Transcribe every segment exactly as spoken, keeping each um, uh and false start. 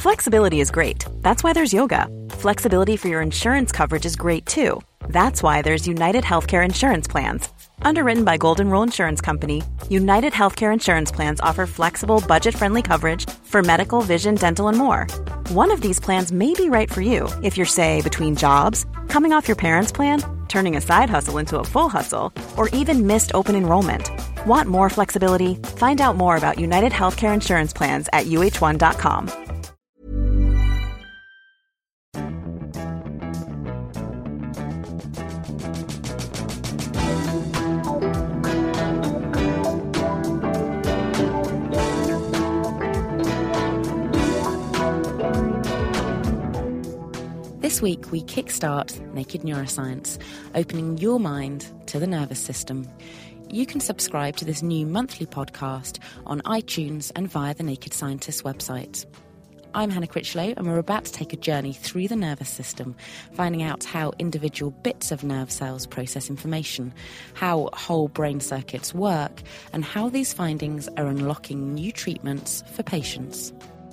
Flexibility is great. That's why there's yoga. Flexibility for your insurance coverage is great too. That's why there's United Healthcare Insurance Plans. Underwritten by Golden Rule Insurance Company, United Healthcare Insurance Plans offer flexible, budget-friendly coverage for medical, vision, dental, and more. One of these plans may be right for you if you're, say, between jobs, coming off your parents' plan, turning a side hustle into a full hustle, or even missed open enrollment. Want more flexibility? Find out more about United Healthcare Insurance Plans at U H one dot com. This week, we kickstart Naked Neuroscience, opening your mind to the nervous system. You can subscribe to this new monthly podcast on iTunes and via the Naked Scientist website. I'm Hannah Critchlow, and we're about to take a journey through the nervous system, finding out how individual bits of nerve cells process information, how whole brain circuits work, and how these findings are unlocking new treatments for patients.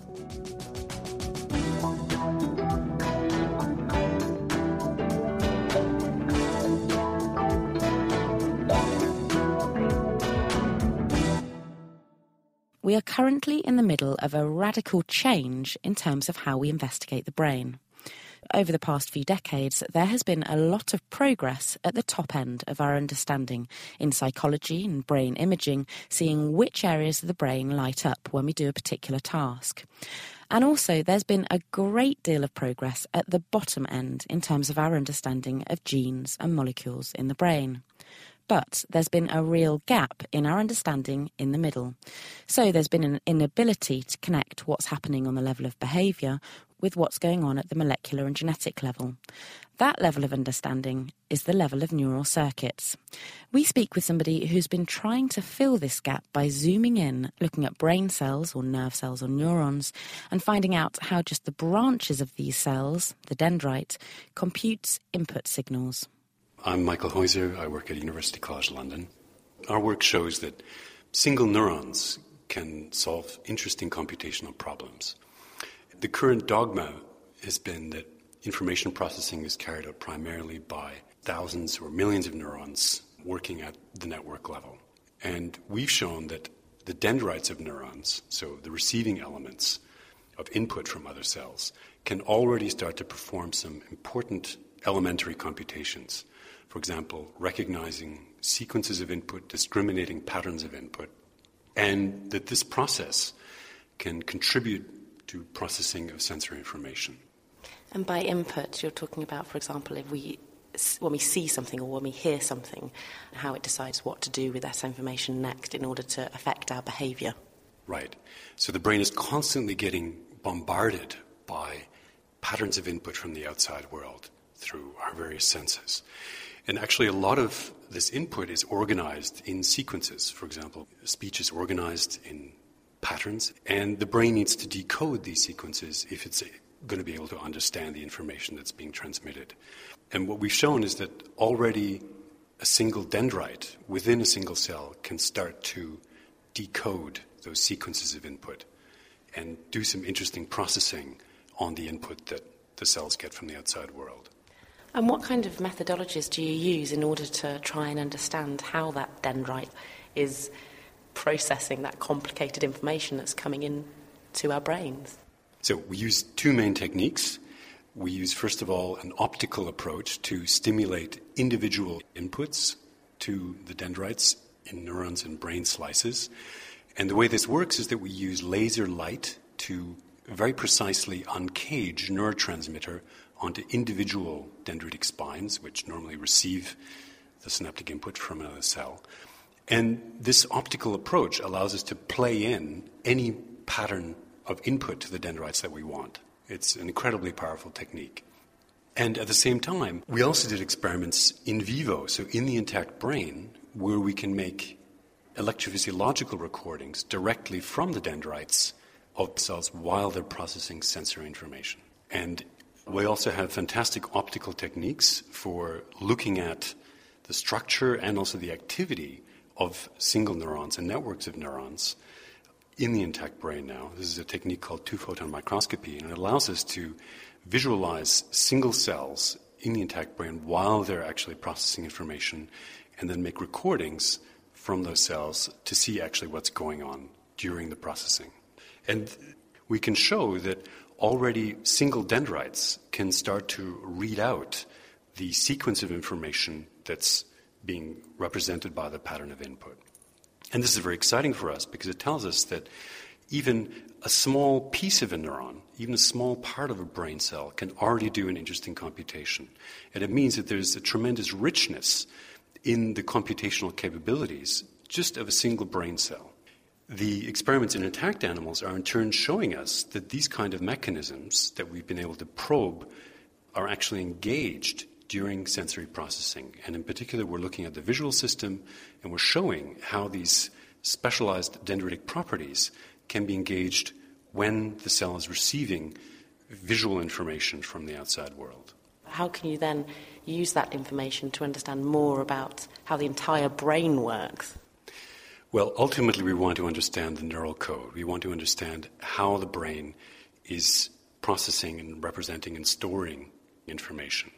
We are currently in the middle of a radical change in terms of how we investigate the brain. Over the past few decades, there has been a lot of progress at the top end of our understanding in psychology and brain imaging, seeing which areas of the brain light up when we do a particular task. And also, there's been a great deal of progress at the bottom end in terms of our understanding of genes and molecules in the brain. But there's been a real gap in our understanding in the middle. So there's been an inability to connect what's happening on the level of behaviour with what's going on at the molecular and genetic level. That level of understanding is the level of neural circuits. We speak with somebody who's been trying to fill this gap by zooming in, looking at brain cells or nerve cells or neurons, and finding out how just the branches of these cells, the dendrite, computes input signals. I'm Michael Heuser. I work at University College London. Our work shows that single neurons can solve interesting computational problems. The current dogma has been that information processing is carried out primarily by thousands or millions of neurons working at the network level. And we've shown that the dendrites of neurons, so the receiving elements of input from other cells, can already start to perform some important elementary computations. For example, recognizing sequences of input, discriminating patterns of input, and that this process can contribute to processing of sensory information. And by input, you're talking about, for example, if we, when we see something or when we hear something, how it decides what to do with that information next in order to affect our behavior. Right. So the brain is constantly getting bombarded by patterns of input from the outside world through our various senses. And actually a lot of this input is organized in sequences. For example, speech is organized in patterns, and the brain needs to decode these sequences if it's going to be able to understand the information that's being transmitted. And what we've shown is that already a single dendrite within a single cell can start to decode those sequences of input and do some interesting processing on the input that the cells get from the outside world. And what kind of methodologies do you use in order to try and understand how that dendrite is processing that complicated information that's coming in to our brains? So we use two main techniques. We use, first of all, an optical approach to stimulate individual inputs to the dendrites in neurons and brain slices. And the way this works is that we use laser light to very precisely uncage neurotransmitter onto individual dendritic spines, which normally receive the synaptic input from another cell. And this optical approach allows us to play in any pattern of input to the dendrites that we want. It's an incredibly powerful technique. And at the same time, we also did experiments in vivo, so in the intact brain, where we can make electrophysiological recordings directly from the dendrites of cells while they're processing sensory information. And we also have fantastic optical techniques for looking at the structure and also the activity of single neurons and networks of neurons in the intact brain now. This is a technique called two-photon microscopy, and it allows us to visualize single cells in the intact brain while they're actually processing information, and then make recordings from those cells to see actually what's going on during the processing. And we can show that already single dendrites can start to read out the sequence of information that's being represented by the pattern of input. And this is very exciting for us because it tells us that even a small piece of a neuron, even a small part of a brain cell, can already do an interesting computation. And it means that there's a tremendous richness in the computational capabilities just of a single brain cell. The experiments in intact animals are in turn showing us that these kind of mechanisms that we've been able to probe are actually engaged during sensory processing. And in particular, we're looking at the visual system, and we're showing how these specialized dendritic properties can be engaged when the cell is receiving visual information from the outside world. How can you then use that information to understand more about how the entire brain works? Well, ultimately, we want to understand the neural code. We want to understand how the brain is processing and representing and storing information.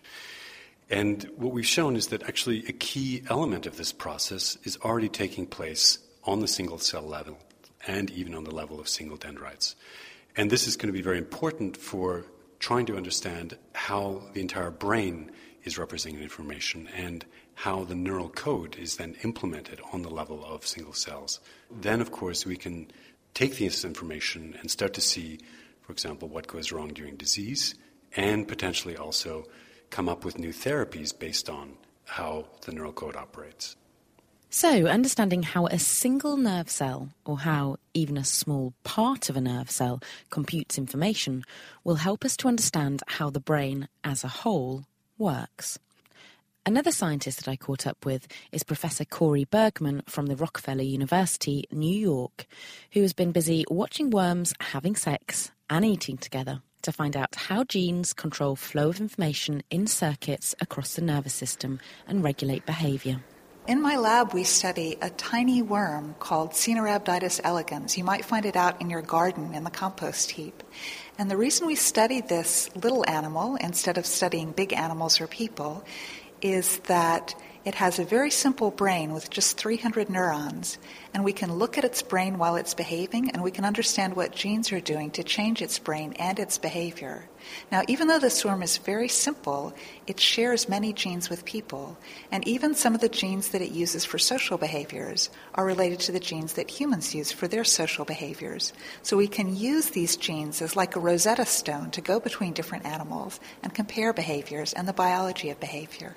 And what we've shown is that actually a key element of this process is already taking place on the single cell level and even on the level of single dendrites. And this is going to be very important for trying to understand how the entire brain is representing information and how the neural code is then implemented on the level of single cells. Then, of course, we can take this information and start to see, for example, what goes wrong during disease, and potentially also come up with new therapies based on how the neural code operates. So, understanding how a single nerve cell, or how even a small part of a nerve cell, computes information will help us to understand how the brain as a whole works. Another scientist that I caught up with is Professor Corey Bergman from the Rockefeller University, New York, who has been busy watching worms having sex and eating together to find out how genes control flow of information in circuits across the nervous system and regulate behaviour. In my lab, we study a tiny worm called Caenorhabditis elegans. You might find it out in your garden in the compost heap. And the reason we study this little animal instead of studying big animals or people is that it has a very simple brain with just three hundred neurons, and we can look at its brain while it's behaving, and we can understand what genes are doing to change its brain and its behavior. Now, even though this worm is very simple, it shares many genes with people, and even some of the genes that it uses for social behaviors are related to the genes that humans use for their social behaviors. So we can use these genes as like a Rosetta Stone to go between different animals and compare behaviors and the biology of behavior.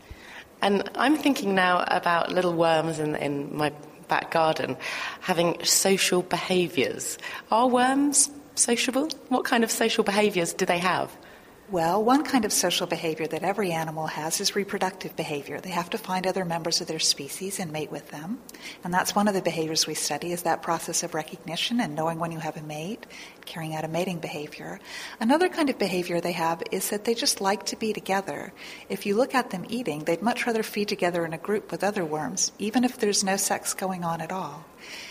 And I'm thinking now about little worms in, in my back garden having social behaviours. Are worms sociable? What kind of social behaviours do they have? Well, one kind of social behavior that every animal has is reproductive behavior. They have to find other members of their species and mate with them. And that's one of the behaviors we study, is that process of recognition and knowing when you have a mate, carrying out a mating behavior. Another kind of behavior they have is that they just like to be together. If you look at them eating, they'd much rather feed together in a group with other worms, even if there's no sex going on at all.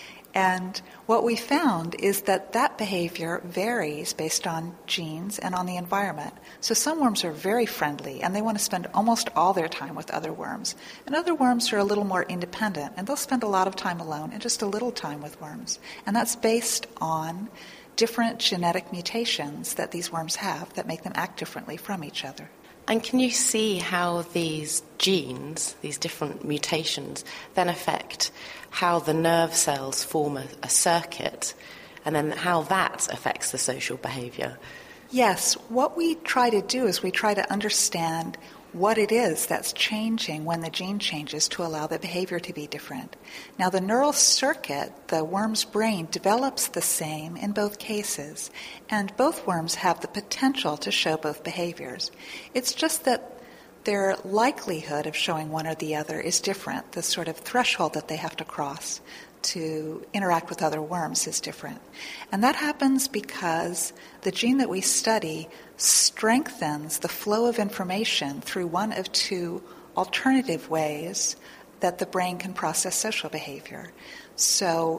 And what we found is that that behavior varies based on genes and on the environment. So some worms are very friendly, and they want to spend almost all their time with other worms. And other worms are a little more independent, and they'll spend a lot of time alone and just a little time with worms. And that's based on different genetic mutations that these worms have that make them act differently from each other. And can you see how these genes, these different mutations, then affect how the nerve cells form a, a circuit, and then how that affects the social behaviour? Yes. What we try to do is we try to understand what it is that's changing when the gene changes to allow the behavior to be different. Now, the neural circuit, the worm's brain, develops the same in both cases, and both worms have the potential to show both behaviors. It's just that their likelihood of showing one or the other is different. The sort of threshold that they have to cross to interact with other worms is different. And that happens because the gene that we study strengthens the flow of information through one of two alternative ways that the brain can process social behavior. So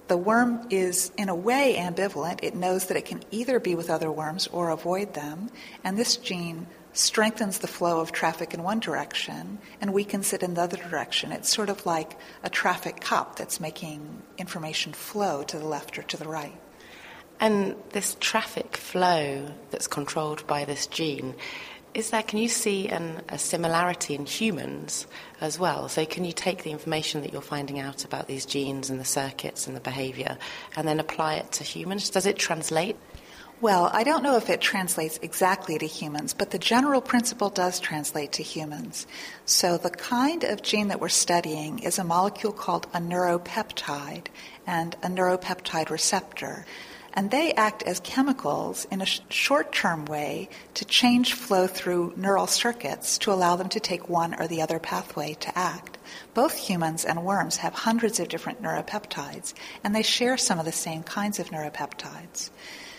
The worm is, in a way, ambivalent. It knows that it can either be with other worms or avoid them, and this gene strengthens the flow of traffic in one direction and weakens it in the other direction. It's sort of like a traffic cop that's making information flow to the left or to the right. And this traffic flow that's controlled by this gene, is there, can you see an, a similarity in humans as well? So can you take the information that you're finding out about these genes and the circuits and the behaviour and then apply it to humans? Does it translate? Well, I don't know if it translates exactly to humans, but the general principle does translate to humans. So the kind of gene that we're studying is a molecule called a neuropeptide and a neuropeptide receptor. And they act as chemicals in a sh- short-term way to change flow through neural circuits to allow them to take one or the other pathway to act. Both humans and worms have hundreds of different neuropeptides, and they share some of the same kinds of neuropeptides.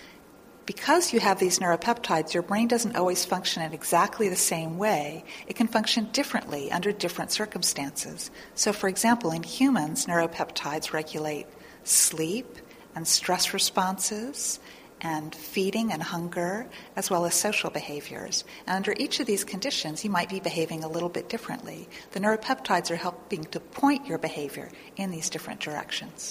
Because you have these neuropeptides, your brain doesn't always function in exactly the same way. It can function differently under different circumstances. So, for example, in humans, neuropeptides regulate sleep and stress responses and feeding and hunger, as well as social behaviors. And under each of these conditions, you might be behaving a little bit differently. The neuropeptides are helping to point your behavior in these different directions.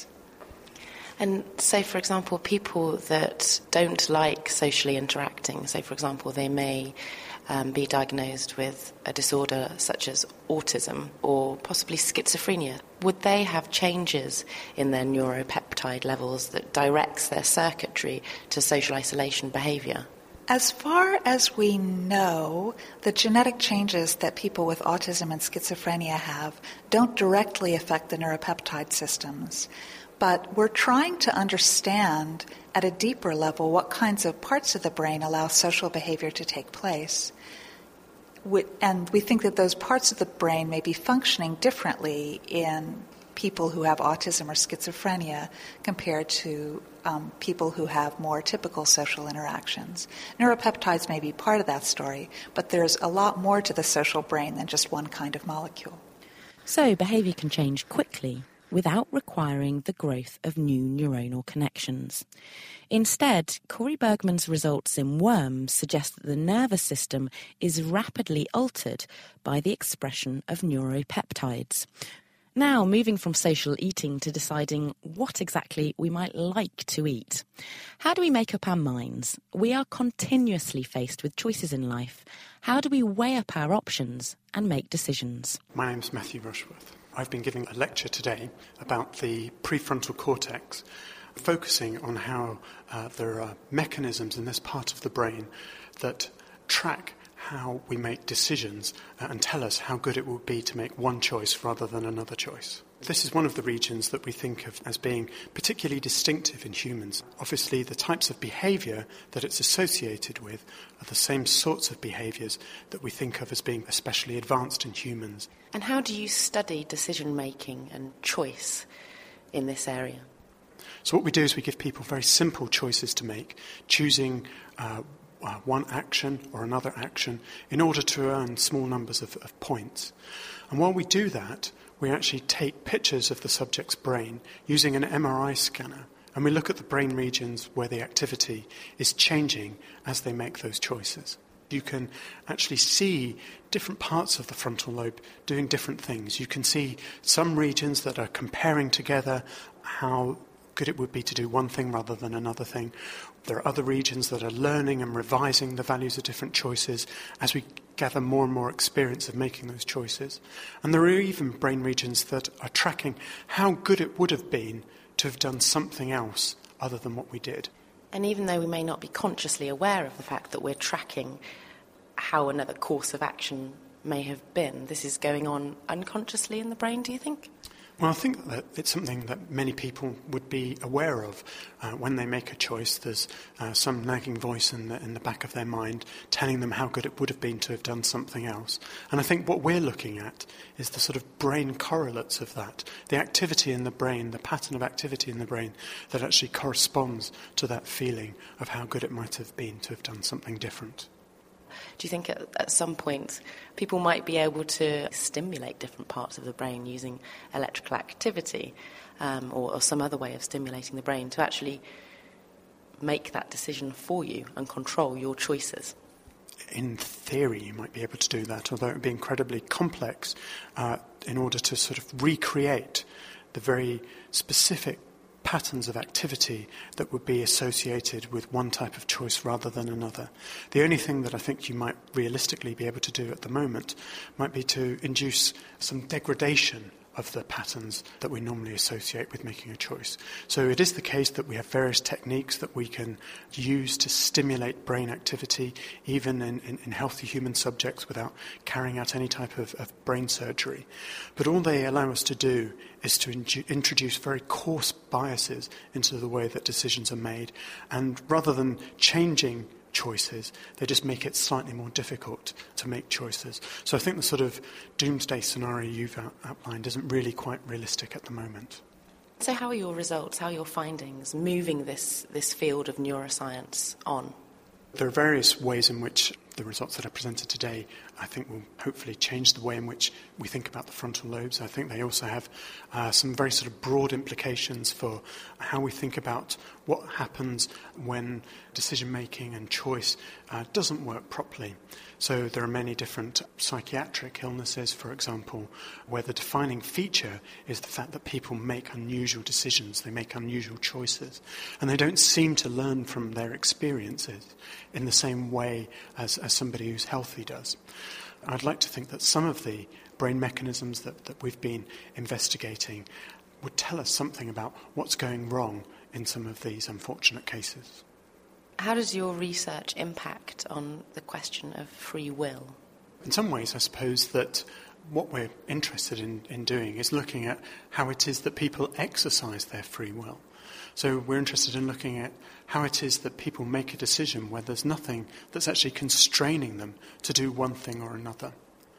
And so, for example, people that don't like socially interacting, so, for example, they may um, be diagnosed with a disorder such as autism or possibly schizophrenia, would they have changes in their neuropeptide levels that directs their circuitry to social isolation behaviour? As far as we know, the genetic changes that people with autism and schizophrenia have don't directly affect the neuropeptide systems. But we're trying to understand at a deeper level what kinds of parts of the brain allow social behavior to take place. And we think that those parts of the brain may be functioning differently in people who have autism or schizophrenia compared to um, people who have more typical social interactions. Neuropeptides may be part of that story, but there's a lot more to the social brain than just one kind of molecule. So behaviour can change quickly without requiring the growth of new neuronal connections. Instead, Corey Bergman's results in worms suggest that the nervous system is rapidly altered by the expression of neuropeptides. Now, moving from social eating to deciding what exactly we might like to eat. How do we make up our minds? We are continuously faced with choices in life. How do we weigh up our options and make decisions? My name's Matthew Rushworth. I've been giving a lecture today about the prefrontal cortex, focusing on how uh, there are mechanisms in this part of the brain that track how we make decisions uh, and tell us how good it will be to make one choice rather than another choice. This is one of the regions that we think of as being particularly distinctive in humans. Obviously, the types of behaviour that it's associated with are the same sorts of behaviours that we think of as being especially advanced in humans. And how do you study decision-making and choice in this area? So what we do is we give people very simple choices to make, choosing uh, uh, one action or another action in order to earn small numbers of, of points. And while we do that, we actually take pictures of the subject's brain using an M R I scanner, and we look at the brain regions where the activity is changing as they make those choices. You can actually see different parts of the frontal lobe doing different things. You can see some regions that are comparing together how good it would be to do one thing rather than another thing. There are other regions that are learning and revising the values of different choices as we gather more and more experience of making those choices. And there are even brain regions that are tracking how good it would have been to have done something else other than what we did. And even though we may not be consciously aware of the fact that we're tracking how another course of action may have been, this is going on unconsciously in the brain, do you think? Well, I think that it's something that many people would be aware of uh, when they make a choice. There's uh, some nagging voice in the, in the back of their mind telling them how good it would have been to have done something else. And I think what we're looking at is the sort of brain correlates of that, the activity in the brain, the pattern of activity in the brain that actually corresponds to that feeling of how good it might have been to have done something different. Do you think at, at some point people might be able to stimulate different parts of the brain using electrical activity? um, or, or some other way of stimulating the brain to actually make that decision for you and control your choices. In theory, you might be able to do that, although it would be incredibly complex uh, in order to sort of recreate the very specific patterns of activity that would be associated with one type of choice rather than another. The only thing that I think you might realistically be able to do at the moment might be to induce some degradation of the patterns that we normally associate with making a choice. So it is the case that we have various techniques that we can use to stimulate brain activity, even in, in, in healthy human subjects, without carrying out any type of, of brain surgery. But all they allow us to do is to in- introduce very coarse biases into the way that decisions are made. And rather than changing choices, they just make it slightly more difficult to make choices. So I think the sort of doomsday scenario you've out- outlined isn't really quite realistic at the moment. So how are your results, how are your findings moving this, this field of neuroscience on? There are various ways in which the results that I presented today, I think, will hopefully change the way in which we think about the frontal lobes. I think they also have uh, some very sort of broad implications for how we think about what happens when decision-making and choice uh, doesn't work properly. So there are many different psychiatric illnesses, for example, where the defining feature is the fact that people make unusual decisions, they make unusual choices, and they don't seem to learn from their experiences in the same way as, as somebody who's healthy does. I'd like to think that some of the brain mechanisms that, that we've been investigating would tell us something about what's going wrong in some of these unfortunate cases. How does your research impact on the question of free will? In some ways, I suppose that what we're interested in, in doing is looking at how it is that people exercise their free will. So we're interested in looking at how it is that people make a decision where there's nothing that's actually constraining them to do one thing or another.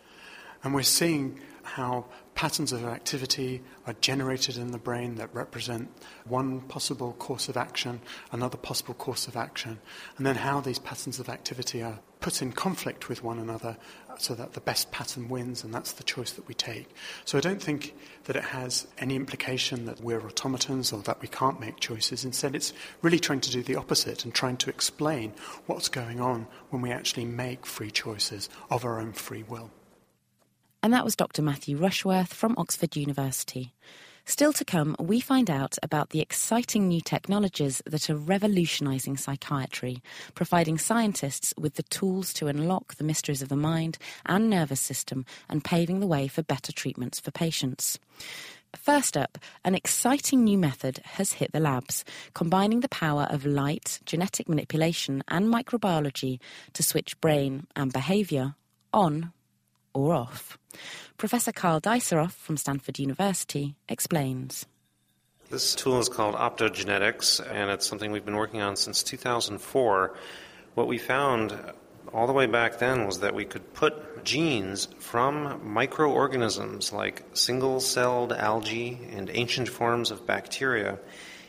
And we're seeing how patterns of activity are generated in the brain that represent one possible course of action, another possible course of action, and then how these patterns of activity are put in conflict with one another so that the best pattern wins, and that's the choice that we take. So I don't think that it has any implication that we're automatons or that we can't make choices. Instead, it's really trying to do the opposite and trying to explain what's going on when we actually make free choices of our own free will. And that was Doctor Matthew Rushworth from Oxford University. Still to come, we find out about the exciting new technologies that are revolutionising psychiatry, providing scientists with the tools to unlock the mysteries of the mind and nervous system and paving the way for better treatments for patients. First up, an exciting new method has hit the labs, combining the power of light, genetic manipulation and microbiology to switch brain and behaviour on or off. Professor Karl Deisseroff from Stanford University explains. This tool is called optogenetics, and it's something we've been working on since two thousand four. What we found all the way back then was that we could put genes from microorganisms like single-celled algae and ancient forms of bacteria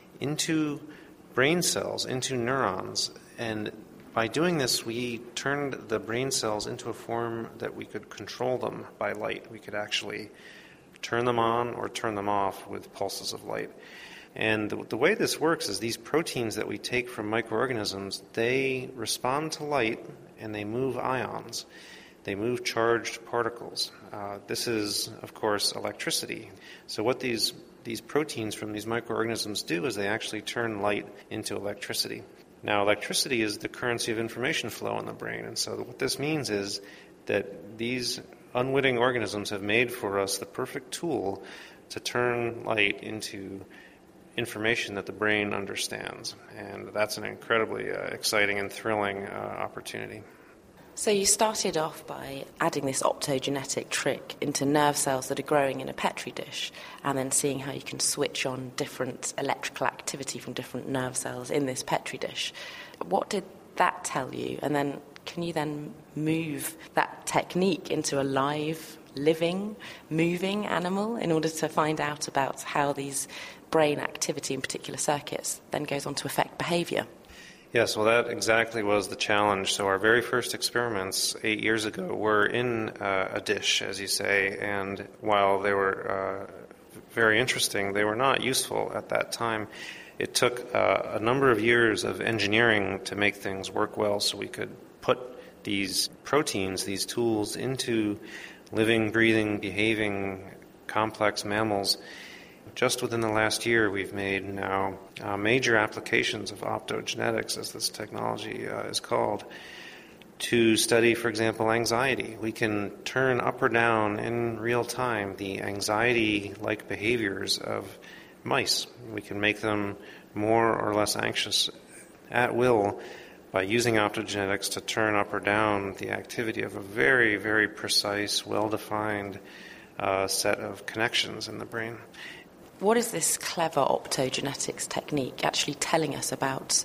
into brain cells, into neurons, and by doing this, we turned the brain cells into a form that we could control them by light. We could actually turn them on or turn them off with pulses of light. And the, the way this works is these proteins that we take from microorganisms, they respond to light and they move ions. They move charged particles. Uh, this is, of course, electricity. So what these, these proteins from these microorganisms do is they actually turn light into electricity. Now, electricity is the currency of information flow in the brain, and so what this means is that these unwitting organisms have made for us the perfect tool to turn light into information that the brain understands, and that's an incredibly uh, exciting and thrilling uh, opportunity. So you started off by adding this optogenetic trick into nerve cells that are growing in a Petri dish and then seeing how you can switch on different electrical activity from different nerve cells in this Petri dish. What did that tell you? And then can you then move that technique into a live, living, moving animal in order to find out about how these brain activity in particular circuits then goes on to affect behaviour? Yes, well, that exactly was the challenge. So our very first experiments eight years ago were in uh, a dish, as you say, and while they were uh, very interesting, they were not useful at that time. It took uh, a number of years of engineering to make things work well so we could put these proteins, these tools, into living, breathing, behaving, complex mammals. Just within the last year, we've made now uh, major applications of optogenetics, as this technology uh, is called, to study, for example, anxiety. We can turn up or down in real time the anxiety-like behaviors of mice. We can make them more or less anxious at will by using optogenetics to turn up or down the activity of a very, very precise, well-defined uh, set of connections in the brain. What is this clever optogenetics technique actually telling us about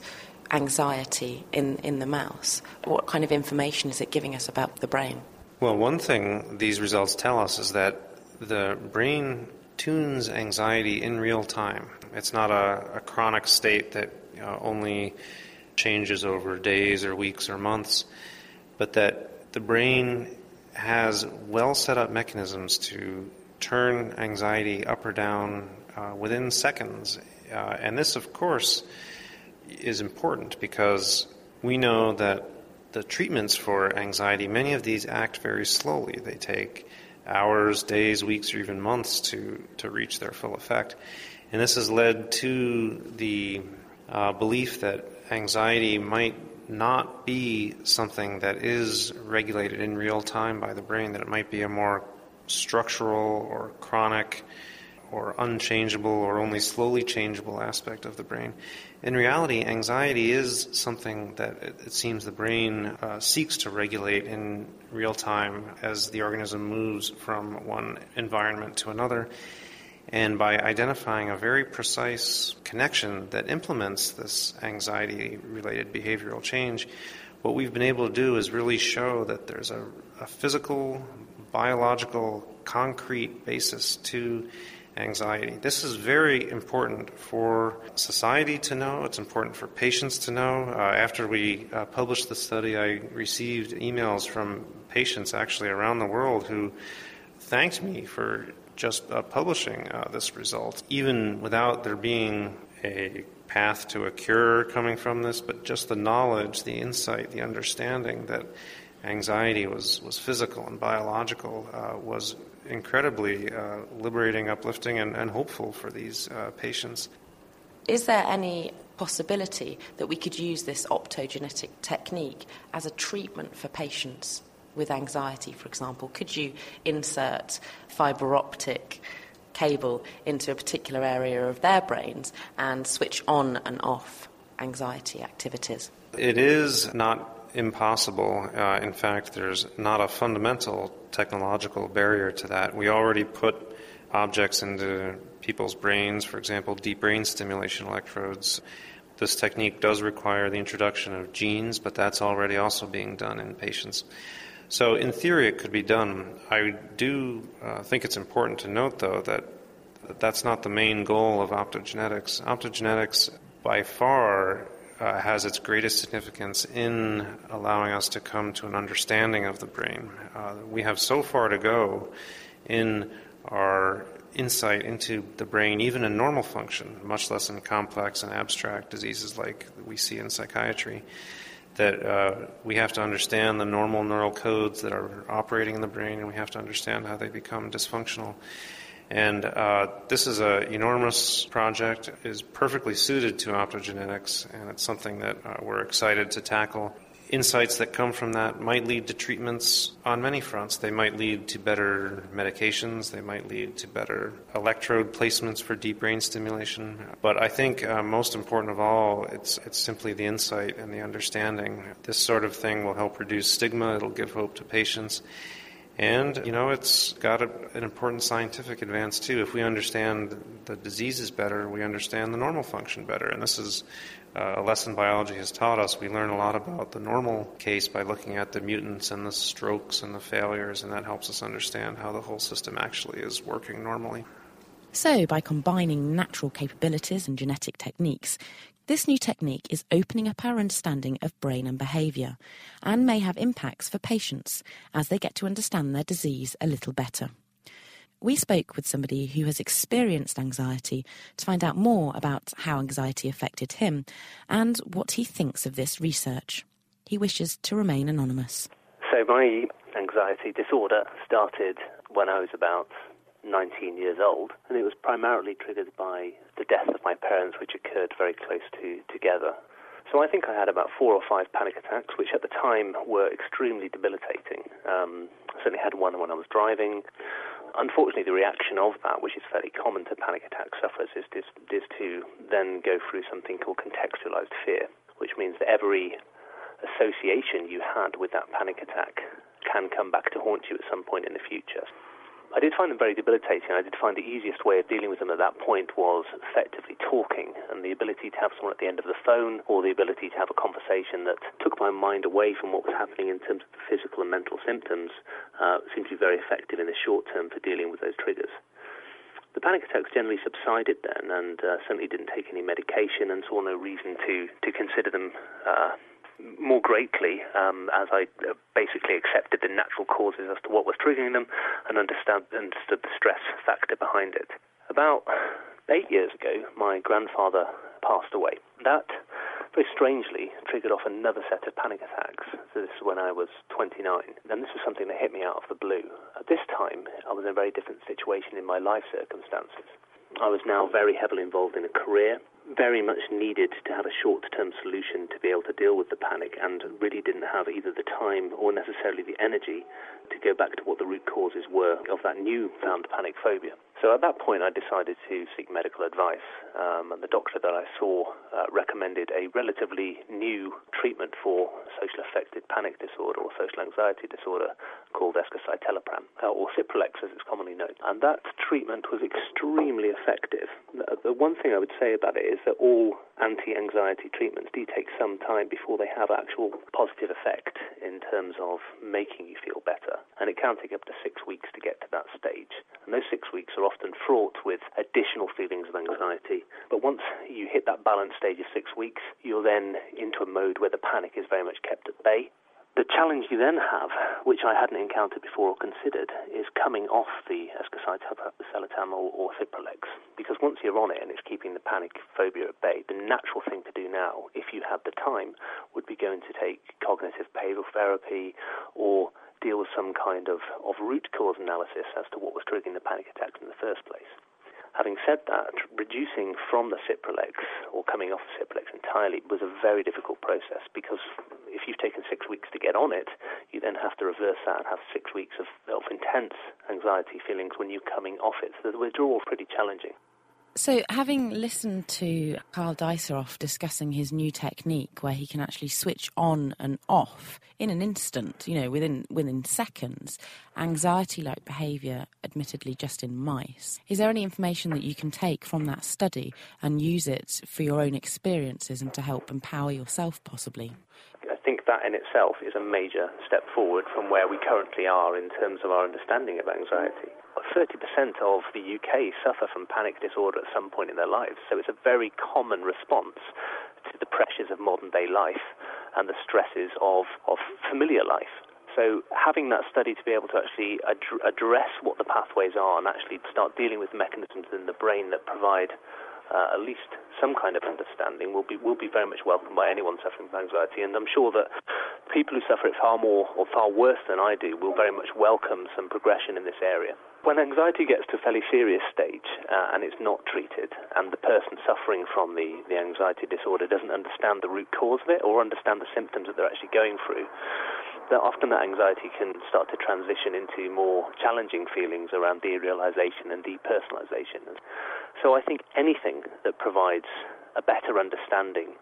anxiety in, in the mouse? What kind of information is it giving us about the brain? Well, one thing these results tell us is that the brain tunes anxiety in real time. It's not a, a chronic state that you know, only changes over days or weeks or months, but that the brain has well set up mechanisms to turn anxiety up or down uh, within seconds. Uh, and this, of course, is important because we know that the treatments for anxiety, many of these act very slowly. They take hours, days, weeks, or even months to, to reach their full effect. And this has led to the uh, belief that anxiety might not be something that is regulated in real time by the brain, that it might be a more structural or chronic or unchangeable or only slowly changeable aspect of the brain. In reality, anxiety is something that it, it seems the brain uh, seeks to regulate in real time as the organism moves from one environment to another. And by identifying a very precise connection that implements this anxiety-related behavioral change, what we've been able to do is really show that there's a, a physical, biological, concrete basis to anxiety. This is very important for society to know. It's important for patients to know. Uh, after we uh, published the study, I received emails from patients actually around the world who thanked me for just uh, publishing uh, this result, even without there being a path to a cure coming from this, but just the knowledge, the insight, the understanding that anxiety was, was physical and biological uh, was incredibly uh, liberating, uplifting, and, and hopeful for these uh, patients. Is there any possibility that we could use this optogenetic technique as a treatment for patients with anxiety, for example? Could you insert fibre optic cable into a particular area of their brains and switch on and off anxiety activities? It is not impossible. Uh, in fact, there's not a fundamental technological barrier to that. We already put objects into people's brains, for example, deep brain stimulation electrodes. This technique does require the introduction of genes, but that's already also being done in patients. So in theory, it could be done. I do uh, think it's important to note, though, that that's not the main goal of optogenetics. Optogenetics, by far, uh, has its greatest significance in allowing us to come to an understanding of the brain. Uh, we have so far to go in our insight into the brain, even in normal function, much less in complex and abstract diseases like we see in psychiatry, that uh, we have to understand the normal neural codes that are operating in the brain, and we have to understand how they become dysfunctional. And uh, this is an enormous project, is perfectly suited to optogenetics, and it's something that uh, we're excited to tackle. Insights that come from that might lead to treatments on many fronts. They might lead to better medications. They might lead to better electrode placements for deep brain stimulation. But I think uh, most important of all, it's it's simply the insight and the understanding. This sort of thing will help reduce stigma. It'll give hope to patients. And, you know, it's got a, an important scientific advance, too. If we understand the diseases better, we understand the normal function better. And this is uh, a lesson biology has taught us. We learn a lot about the normal case by looking at the mutants and the strokes and the failures, and that helps us understand how the whole system actually is working normally. So, by combining natural capabilities and genetic techniques, this new technique is opening up our understanding of brain and behaviour, and may have impacts for patients as they get to understand their disease a little better. We spoke with somebody who has experienced anxiety to find out more about how anxiety affected him and what he thinks of this research. He wishes to remain anonymous. So my anxiety disorder started when I was about nineteen years old, and it was primarily triggered by the death of my parents, which occurred very close to together. So I think I had about four or five panic attacks, which at the time were extremely debilitating. Um, I certainly had one when I was driving. Unfortunately, the reaction of that, which is fairly common to panic attack sufferers, is, is, is to then go through something called contextualized fear, which means that every association you had with that panic attack can come back to haunt you at some point in the future. I did find them very debilitating. I did find the easiest way of dealing with them at that point was effectively talking, and the ability to have someone at the end of the phone, or the ability to have a conversation that took my mind away from what was happening in terms of the physical and mental symptoms, uh, seemed to be very effective in the short term for dealing with those triggers. The panic attacks generally subsided then, and uh, certainly didn't take any medication, and saw no reason to, to consider them uh, more greatly um, as I uh, basically accepted the natural causes as to what was triggering them and understand, understood the stress factor behind it. About eight years ago, my grandfather passed away. That, very strangely, triggered off another set of panic attacks. So this is when I was twenty-nine, and this was something that hit me out of the blue. At this time, I was in a very different situation in my life circumstances. I was now very heavily involved in a career, very much needed to have a short-term solution to be able to deal with the panic, and really didn't have either the time or necessarily the energy to go back to what the root causes were of that new-found panic phobia. So at that point I decided to seek medical advice, um, and the doctor that I saw uh, recommended a relatively new treatment for social affected panic disorder or social anxiety disorder called escitalopram, uh, or Cipralex as it's commonly known. And that treatment was extremely effective. The, the one thing I would say about it is that all anti-anxiety treatments do take some time before they have actual positive effect in terms of making you feel better. And it can take up to six weeks to get to that stage. And those six weeks are often fraught with additional feelings of anxiety. But once you hit that balance stage of six weeks, you're then into a mode where the panic is very much kept at bay. The challenge you then have, which I hadn't encountered before or considered, is coming off the escitalopram or, or Cipralex. Because once you're on it and it's keeping the panic phobia at bay, the natural thing to do now, if you had the time, would be going to take cognitive behavioral therapy or deal with some kind of, of root cause analysis as to what was triggering the panic attacks in the first place. Having said that, reducing from the Cipralex or coming off the Cipralex entirely was a very difficult process, because if you've taken six weeks to get on it, you then have to reverse that and have six weeks of, of intense anxiety feelings when you're coming off it. So the withdrawal is pretty challenging. So having listened to Karl Deisseroff discussing his new technique where he can actually switch on and off in an instant, you know, within within seconds, anxiety-like behaviour, admittedly just in mice, is there any information that you can take from that study and use it for your own experiences and to help empower yourself possibly? I think that in itself is a major step forward from where we currently are in terms of our understanding of anxiety. thirty percent of the U K suffer from panic disorder at some point in their lives, so it's a very common response to the pressures of modern-day life and the stresses of, of familiar life. So having that study to be able to actually ad- address what the pathways are and actually start dealing with mechanisms in the brain that provide Uh, at least some kind of understanding will be will be very much welcomed by anyone suffering from anxiety, and I'm sure that people who suffer it far more or far worse than I do will very much welcome some progression in this area. When anxiety gets to a fairly serious stage uh, and it's not treated, and the person suffering from the, the anxiety disorder doesn't understand the root cause of it or understand the symptoms that they're actually going through, that often that anxiety can start to transition into more challenging feelings around derealization and depersonalization. So I think anything that provides a better understanding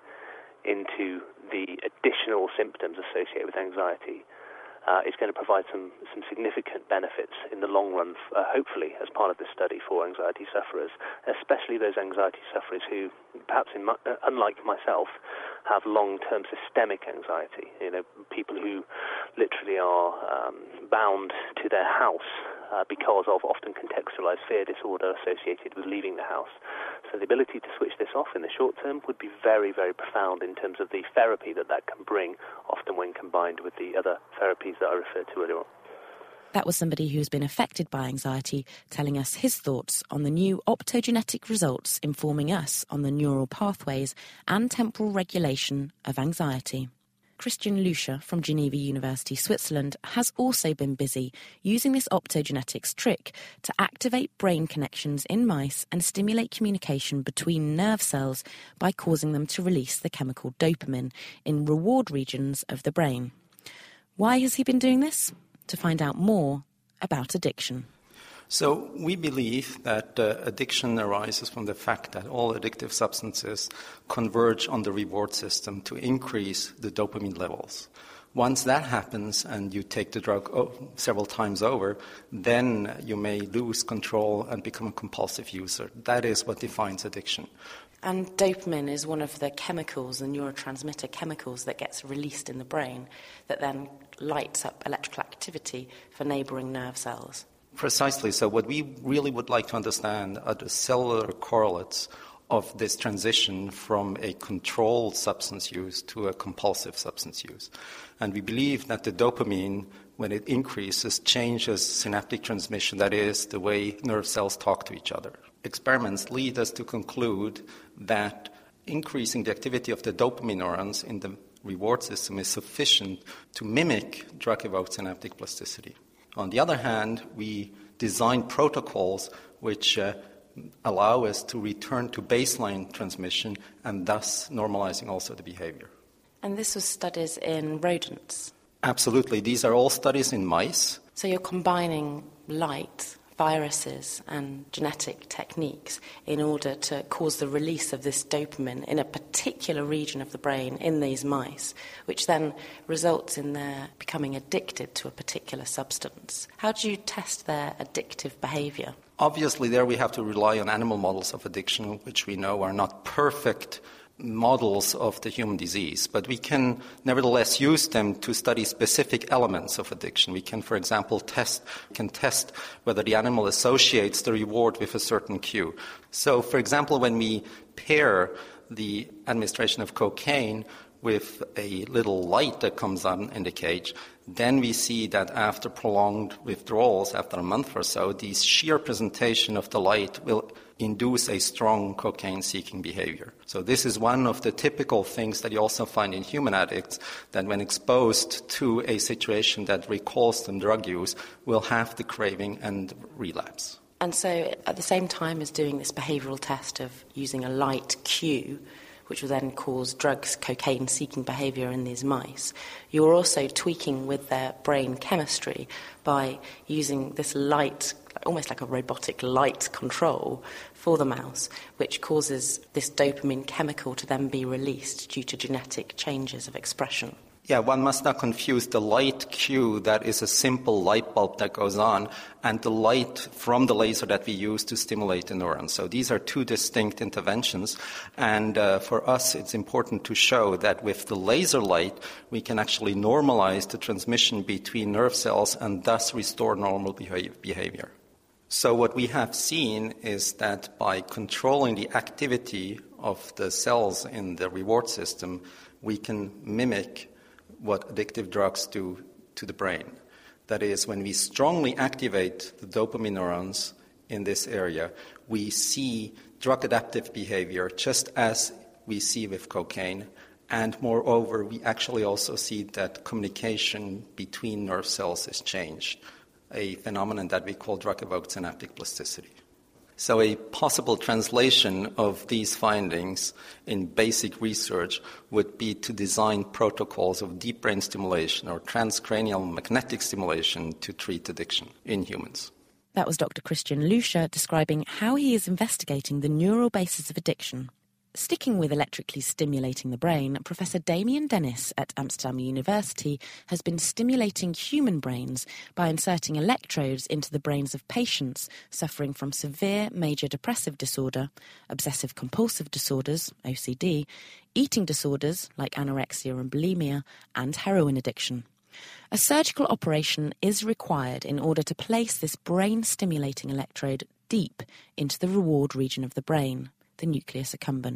into the additional symptoms associated with anxiety uh, is going to provide some, some significant benefits in the long run, uh, hopefully, as part of this study for anxiety sufferers, especially those anxiety sufferers who, perhaps in my, uh, unlike myself, have long-term systemic anxiety. You know, people who literally are um, bound to their house uh, because of often contextualized fear disorder associated with leaving the house. So the ability to switch this off in the short term would be very, very profound in terms of the therapy that that can bring, often when combined with the other therapies that I referred to earlier on. That was somebody who's been affected by anxiety telling us his thoughts on the new optogenetic results informing us on the neural pathways and temporal regulation of anxiety. Christian Lüscher from Geneva University, Switzerland, has also been busy using this optogenetics trick to activate brain connections in mice and stimulate communication between nerve cells by causing them to release the chemical dopamine in reward regions of the brain. Why has he been doing this? To find out more about addiction. So we believe that uh, addiction arises from the fact that all addictive substances converge on the reward system to increase the dopamine levels. Once that happens and you take the drug oh, several times over, then you may lose control and become a compulsive user. That is what defines addiction. And dopamine is one of the chemicals, the neurotransmitter chemicals that gets released in the brain that then lights up electrical activity for neighbouring nerve cells. Precisely. So what we really would like to understand are the cellular correlates of this transition from a controlled substance use to a compulsive substance use. And we believe that the dopamine, when it increases, changes synaptic transmission, that is, the way nerve cells talk to each other. Experiments lead us to conclude that increasing the activity of the dopamine neurons in the reward system is sufficient to mimic drug-evoked synaptic plasticity. On the other hand, we design protocols which uh, allow us to return to baseline transmission and thus normalizing also the behavior. And this was studies in rodents? Absolutely. These are all studies in mice. So you're combining light, viruses and genetic techniques in order to cause the release of this dopamine in a particular region of the brain in these mice, which then results in their becoming addicted to a particular substance. How do you test their addictive behaviour? Obviously, there we have to rely on animal models of addiction, which we know are not perfect models of the human disease, but we can nevertheless use them to study specific elements of addiction. We can, for example, test can test whether the animal associates the reward with a certain cue. So, for example, when we pair the administration of cocaine with a little light that comes on in the cage, then we see that after prolonged withdrawals, after a month or so, the sheer presentation of the light will induce a strong cocaine-seeking behavior. So this is one of the typical things that you also find in human addicts, that when exposed to a situation that recalls them drug use, will have the craving and relapse. And so at the same time as doing this behavioural test of using a light cue, which will then cause drugs, cocaine-seeking behaviour in these mice, you're also tweaking with their brain chemistry by using this light, almost like a robotic light control for the mouse, which causes this dopamine chemical to then be released due to genetic changes of expression. Yeah, one must not confuse the light cue, that is a simple light bulb that goes on, and the light from the laser that we use to stimulate the neurons. So these are two distinct interventions, and uh, for us it's important to show that with the laser light we can actually normalize the transmission between nerve cells and thus restore normal behavior. So what we have seen is that by controlling the activity of the cells in the reward system, we can mimic what addictive drugs do to the brain. That is, when we strongly activate the dopamine neurons in this area, we see drug-adaptive behavior just as we see with cocaine. And moreover, we actually also see that communication between nerve cells is changed, a phenomenon that we call drug-evoked synaptic plasticity. So a possible translation of these findings in basic research would be to design protocols of deep brain stimulation or transcranial magnetic stimulation to treat addiction in humans. That was Doctor Christian Lüscher describing how he is investigating the neural basis of addiction. Sticking with electrically stimulating the brain, Professor Damien Dennis at Amsterdam University has been stimulating human brains by inserting electrodes into the brains of patients suffering from severe major depressive disorder, obsessive-compulsive disorders, O C D, eating disorders like anorexia and bulimia, and heroin addiction. A surgical operation is required in order to place this brain-stimulating electrode deep into the reward region of the brain, the nucleus accumbens.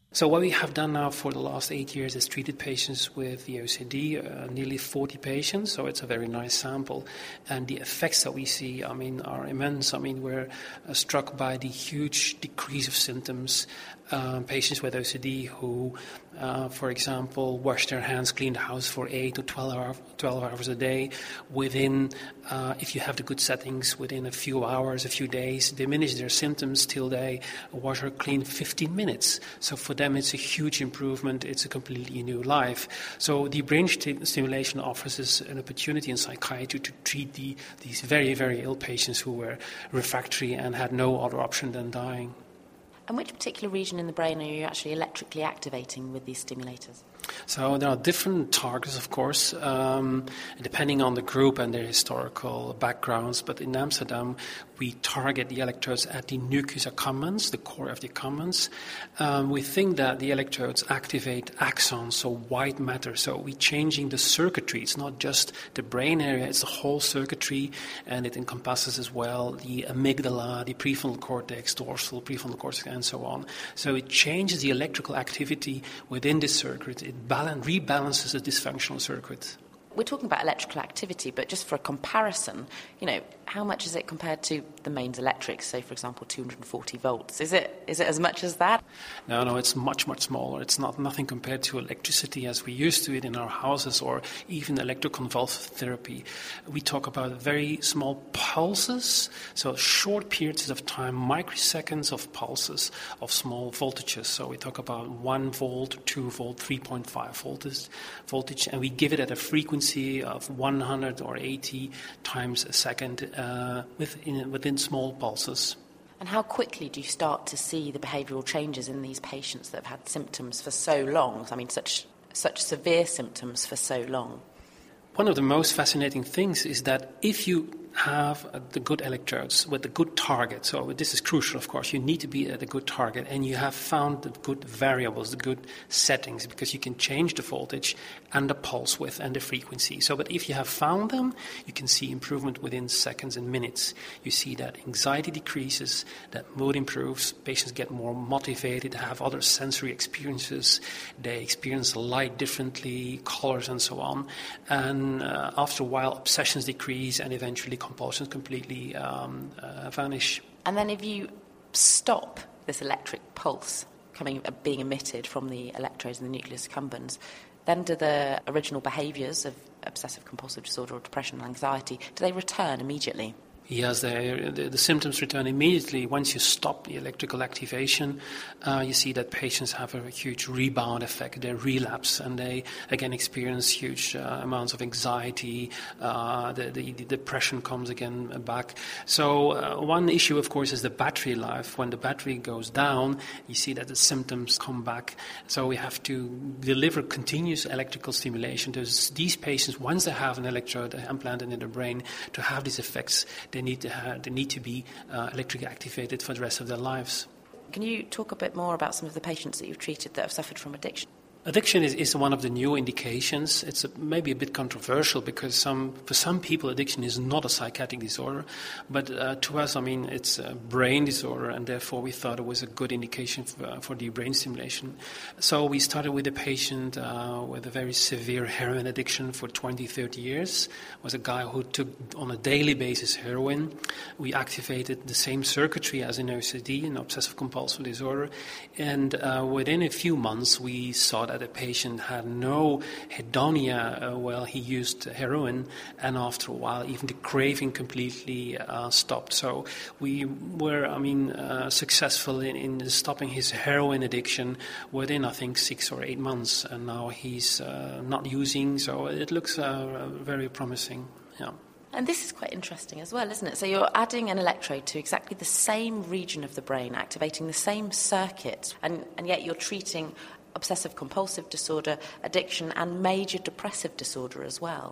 So what we have done now for the last eight years is treated patients with the O C D, uh, nearly forty patients, so it's a very nice sample. And the effects that we see, I mean, are immense. I mean, we're uh, struck by the huge decrease of symptoms. Um, patients with O C D who, uh, for example, wash their hands, clean the house for eight to twelve, hour, twelve hours a day, within, uh, if you have the good settings, within a few hours, a few days, diminish their symptoms till they wash or clean fifteen minutes. So for them, it's a huge improvement. It's a completely new life. So the brain st- stimulation offers us an opportunity in psychiatry to treat the, these very, very ill patients who were refractory and had no other option than dying. And which particular region in the brain are you actually electrically activating with these stimulators? So there are different targets, of course, um, depending on the group and their historical backgrounds. But in Amsterdam, we target the electrodes at the nucleus accumbens, the core of the accumbens. Um, we think that the electrodes activate axons, so white matter. So we're changing the circuitry. It's not just the brain area, it's the whole circuitry, and it encompasses as well the amygdala, the prefrontal cortex, dorsal prefrontal cortex, and so on. So it changes the electrical activity within this circuit. It balance, rebalances the dysfunctional circuit. We're talking about electrical activity, but just for a comparison, you know, how much is it compared to the mains electrics, say, for example, two hundred forty volts? Is it is it as much as that? No, no, it's much, much smaller. It's not nothing compared to electricity as we used to it in our houses or even electroconvulsive therapy. We talk about very small pulses, so short periods of time, microseconds of pulses of small voltages. So we talk about one volt, two volt, three point five voltage, voltage, and we give it at a frequency of one hundred or eighty times a second uh, within, within small pulses. And how quickly do you start to see the behavioural changes in these patients that have had symptoms for so long? I mean, such such severe symptoms for so long. One of the most fascinating things is that if you have uh, the good electrodes with the good target, so this is crucial, of course, you need to be at a good target, and you have found the good variables, the good settings, because you can change the voltage and the pulse width and the frequency. So, but if you have found them, you can see improvement within seconds and minutes. You see that anxiety decreases, that mood improves, patients get more motivated, have other sensory experiences, they experience light differently, colors and so on, and uh, after a while obsessions decrease and eventually compulsions completely um, uh, vanish. And then if you stop this electric pulse coming, uh, being emitted from the electrodes in the nucleus accumbens, then do the original behaviours of obsessive compulsive disorder or depression and anxiety, do they return immediately? Yes, the, the, the symptoms return immediately. Once you stop the electrical activation, uh, you see that patients have a huge rebound effect. They relapse and they, again, experience huge uh, amounts of anxiety. Uh, the, the, the depression comes again back. So uh, one issue, of course, is the battery life. When the battery goes down, you see that the symptoms come back. So we have to deliver continuous electrical stimulation to these patients. Once they have an electrode implanted in their brain, to have these effects, they need to have, they need to be uh, electrically activated for the rest of their lives. Can you talk a bit more about some of the patients that you've treated that have suffered from addiction? Addiction is, is one of the new indications. It's a, maybe a bit controversial because some, for some people addiction is not a psychiatric disorder, but uh, to us, I mean, it's a brain disorder, and therefore we thought it was a good indication for, uh, for the brain stimulation. So we started with a patient uh, with a very severe heroin addiction for twenty, thirty years. It was a guy who took on a daily basis heroin. We activated the same circuitry as in O C D, an obsessive compulsive disorder, and uh, within a few months we saw that the patient had no hedonia uh, while he used heroin, and after a while even the craving completely uh, stopped. So we were, I mean, uh, successful in, in stopping his heroin addiction within, I think, six or eight months, and now he's uh, not using, so it looks uh, very promising. Yeah. And this is quite interesting as well, isn't it? So you're adding an electrode to exactly the same region of the brain, activating the same circuit, and, and yet you're treating obsessive compulsive disorder, addiction, and major depressive disorder as well.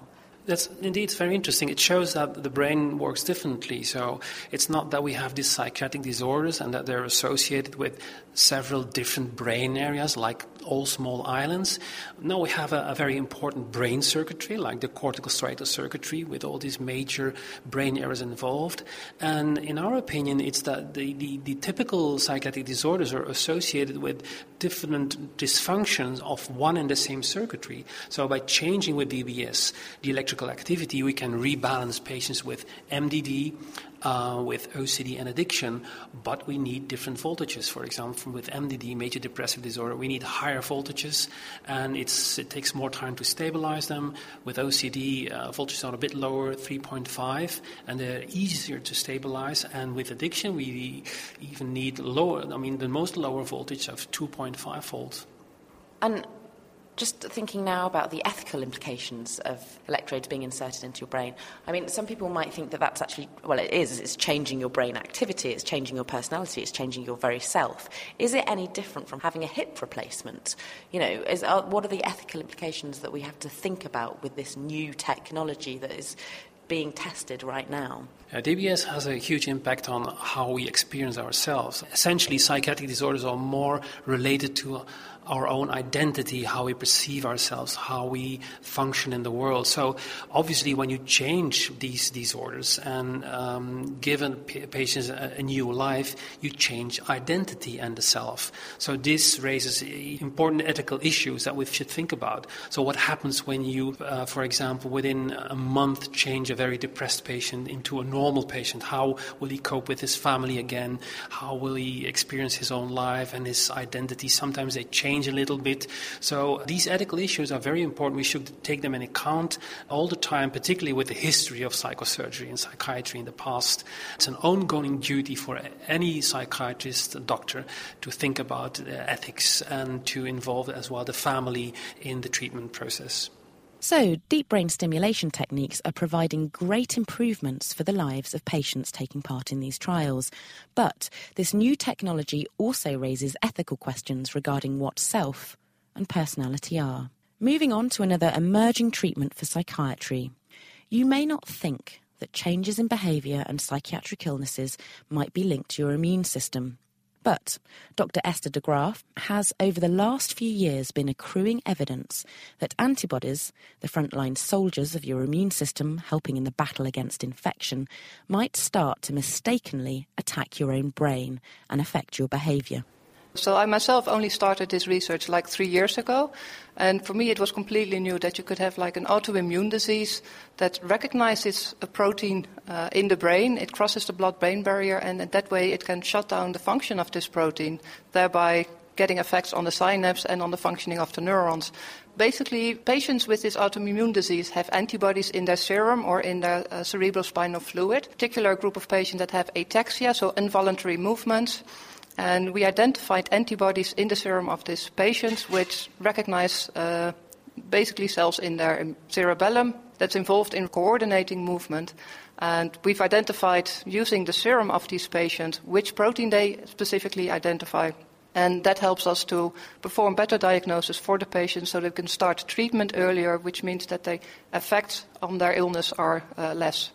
That's indeed it's very interesting. It shows that the brain works differently. So it's not that we have these psychiatric disorders and that they're associated with several different brain areas, like all small islands. No, we have a, a very important brain circuitry, like the cortical striatal circuitry, with all these major brain areas involved. And in our opinion, it's that the, the, the typical psychiatric disorders are associated with different dysfunctions of one and the same circuitry. So by changing with D B S, the electrical activity, we can rebalance patients with M D D, uh, with O C D and addiction, but we need different voltages. For example, with M D D, major depressive disorder, we need higher voltages, and it's, it takes more time to stabilize them. With O C D, uh, voltages are a bit lower, three point five, and they're easier to stabilize. And with addiction, we even need lower, I mean, the most lower voltage of two point five volts. And just thinking now about the ethical implications of electrodes being inserted into your brain. I mean, some people might think that that's actually, well, it is. It's changing your brain activity, it's changing your personality, it's changing your very self. Is it any different from having a hip replacement? You know, is, are, what are the ethical implications that we have to think about with this new technology that is being tested right now? Uh, D B S has a huge impact on how we experience ourselves. Essentially, psychiatric disorders are more related to our own identity, how we perceive ourselves, how we function in the world. So obviously when you change these disorders and um, give a p- patients a, a new life, you change identity and the self. So this raises important ethical issues that we should think about. So what happens when you, uh, for example, within a month change a very depressed patient into a normal patient? How will he cope with his family again? How will he experience his own life and his identity? Sometimes they change a little bit. So these ethical issues are very important. We should take them in account all the time, particularly with the history of psychosurgery and psychiatry in the past. It's an ongoing duty for any psychiatrist, doctor, to think about uh, ethics and to involve as well the family in the treatment process. So, deep brain stimulation techniques are providing great improvements for the lives of patients taking part in these trials. But this new technology also raises ethical questions regarding what self and personality are. Moving on to another emerging treatment for psychiatry. You may not think that changes in behaviour and psychiatric illnesses might be linked to your immune system. But Doctor Esther de Graaf has, over the last few years, been accruing evidence that antibodies, the frontline soldiers of your immune system helping in the battle against infection, might start to mistakenly attack your own brain and affect your behaviour. So I myself only started this research like three years ago, and for me it was completely new that you could have like an autoimmune disease that recognizes a protein uh, in the brain, it crosses the blood-brain barrier, and that way it can shut down the function of this protein, thereby getting effects on the synapse and on the functioning of the neurons. Basically, patients with this autoimmune disease have antibodies in their serum or in their uh, cerebrospinal fluid, a particular group of patients that have ataxia, so involuntary movements. And we identified antibodies in the serum of these patients which recognize uh, basically cells in their cerebellum that's involved in coordinating movement. And we've identified, using the serum of these patients, which protein they specifically identify. And that helps us to perform better diagnosis for the patients so they can start treatment earlier, which means that the effects on their illness are uh, less.